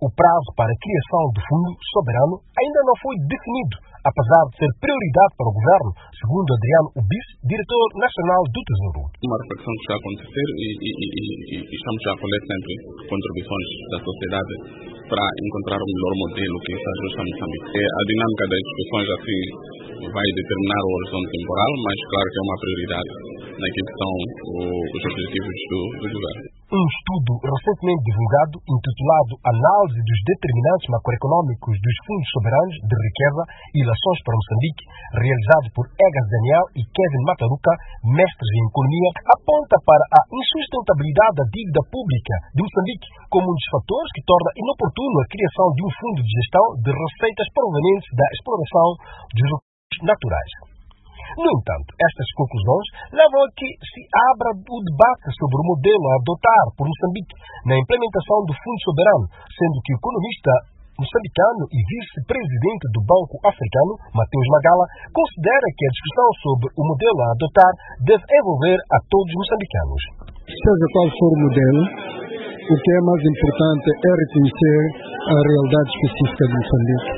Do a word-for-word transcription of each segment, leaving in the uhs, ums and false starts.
O prazo para a criação do Fundo Soberano ainda não foi definido, apesar de ser prioridade para o governo, segundo Adriano Ubis, diretor nacional do Tesouro. Uma reflexão que está a acontecer e, e, e, e estamos a colher sempre contribuições da sociedade para encontrar o melhor modelo que se ajusta a Moçambique. A dinâmica das discussões assim vai determinar o horizonte temporal, mas claro que é uma prioridade naquilo que são os objetivos do, do governo. Um estudo recentemente divulgado, intitulado Análise dos Determinantes Macroeconômicos dos Fundos Soberanos de Riqueza e Ilações para Moçambique, realizado por Egas Daniel e Kevin Mataruca, mestres em Economia, aponta para a insustentabilidade da dívida pública de Moçambique como um dos fatores que torna inoportuno a criação de um fundo de gestão de receitas provenientes da exploração dos recursos naturais. No entanto, estas conclusões levam a que se abra o debate sobre o modelo a adotar por Moçambique na implementação do Fundo Soberano, sendo que o economista moçambicano e vice-presidente do Banco Africano, Mateus Magala, considera que a discussão sobre o modelo a adotar deve envolver a todos os moçambicanos. Seja qual for o modelo, o que é mais importante é reconhecer a realidade específica de Moçambique.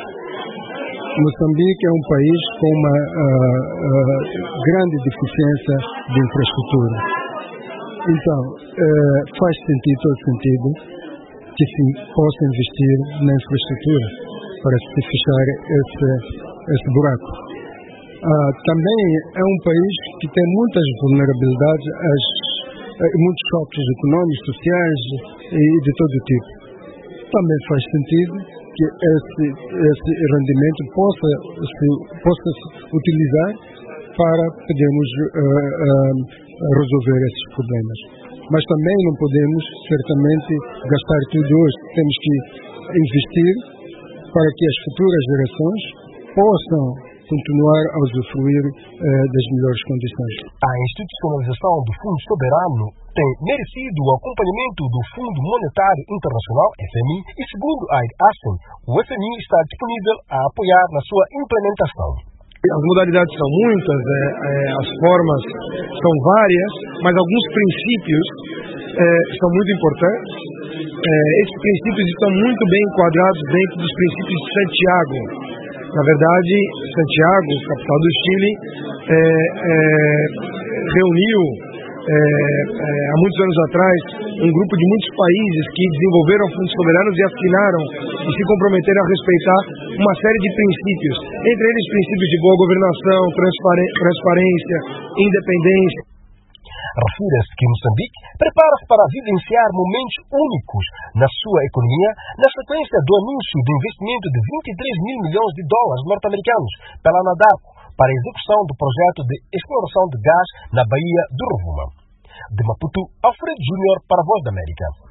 Moçambique é um país com uma uh, uh, grande deficiência de infraestrutura. Então, uh, faz sentido, todo sentido, que se possa investir na infraestrutura para se fechar esse, esse buraco. Uh, também é um país que tem muitas vulnerabilidades, as, uh, muitos choques econômicos, sociais e de todo tipo. Também faz sentido que esse, esse rendimento possa se, possa se utilizar para podermos uh, uh, resolver esses problemas. Mas também não podemos, certamente, gastar tudo hoje. Temos que investir para que as futuras gerações possam continuar a usufruir uh, das melhores condições. A institucionalização do Fundo Soberano tem merecido o acompanhamento do Fundo Monetário Internacional, F M I, e segundo Aid Assen, o F M I está disponível a apoiar na sua implementação. As modalidades são muitas, é, é, as formas são várias, mas alguns princípios é, são muito importantes. É, esses princípios estão muito bem enquadrados dentro dos princípios de Santiago. Na verdade, Santiago, capital do Chile, é, é, reuniu É, é, há muitos anos atrás, um grupo de muitos países que desenvolveram fundos soberanos e assinaram e se comprometeram a respeitar uma série de princípios, entre eles princípios de boa governação, transparência, independência. Refira-se que Moçambique prepara-se para vivenciar momentos únicos na sua economia na sequência do anúncio de investimento de vinte e três mil milhões de dólares norte-americanos pela Anadarko para a execução do projeto de exploração de gás na Baía do Rovuma. De Maputo, Alfredo Júnior para a Voz da América.